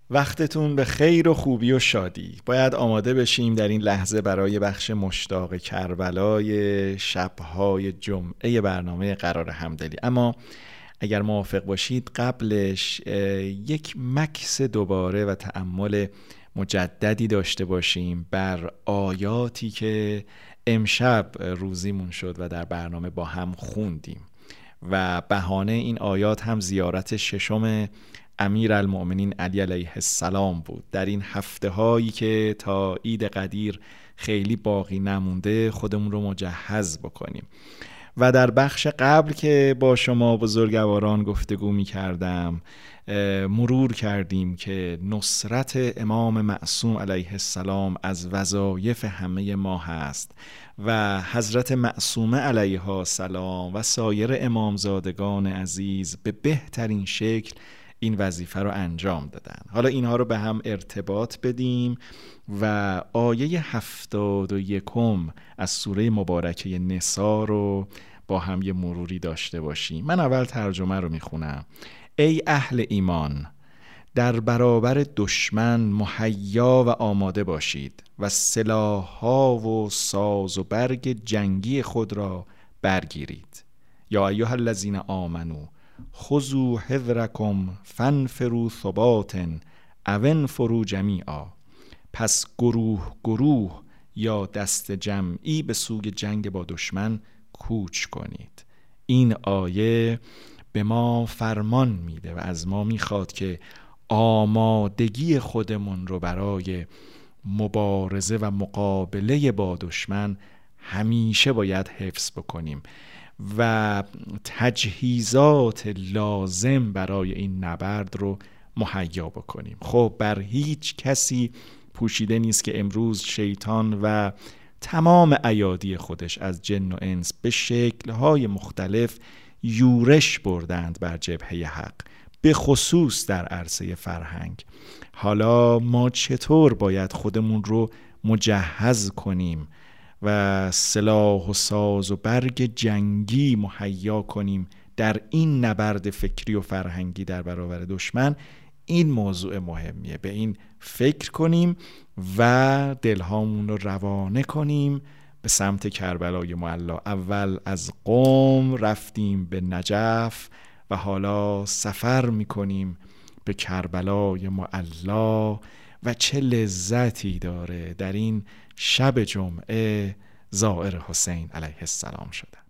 وقتتون به خیر و خوبی و شادی. باید آماده بشیم در این لحظه برای بخش مشتاق کربلای شب‌های جمعه برنامه قرار همدلی. اما اگر موافق باشید قبلش یک مکث دوباره و تأمل مجددی داشته باشیم بر آیاتی که امشب روزیمون شد و در برنامه با هم خوندیم و بهانه این آیات هم زیارت ششم امیرالمؤمنین علی علیه السلام بود. در این هفته هایی که تا عید قدیر خیلی باقی نمونده خودمون رو مجهز بکنیم. و در بخش قبل که با شما بزرگواران گفتگو می کردم مرور کردیم که نصرت امام معصوم علیه السلام از وظایف همه ما هست و حضرت معصومه علیها السلام و سایر امامزادگان عزیز به بهترین شکل این وظیفه رو انجام دادن. حالا اینها رو به هم ارتباط بدیم و آیه 71 از سوره مبارکه نساء رو با هم یه مروری داشته باشیم. من اول ترجمه رو میخونم. ای اهل ایمان، در برابر دشمن مهیا و آماده باشید و سلاح‌ها و ساز و برگ جنگی خود را برگیرید. یا ایها الذین آمنو خذوا حذرکم فانفروا ثبات او انفروا جمیعا. پس گروه گروه یا دست جمعی به سوی جنگ با دشمن کوچ کنید. این آیه به ما فرمان میده و از ما میخواد که آمادگی خودمون رو برای مبارزه و مقابله با دشمن همیشه باید حفظ بکنیم و تجهیزات لازم برای این نبرد رو مهیا بکنیم. خب بر هیچ کسی پوشیده نیست که امروز شیطان و تمام ایادی خودش از جن و انس به شکل‌های مختلف یورش بردند بر جبهه حق، به خصوص در عرصه فرهنگ. حالا ما چطور باید خودمون رو مجهز کنیم و سلاح و ساز و برگ جنگی مهیا کنیم در این نبرد فکری و فرهنگی در برابر دشمن؟ این موضوع مهمیه. به این فکر کنیم و دلهامون رو روانه کنیم به سمت کربلای معلا. اول از قم رفتیم به نجف و حالا سفر میکنیم به کربلای معلا و چه لذتی داره در این شب جمعه زائر حسین علیه السلام شدن.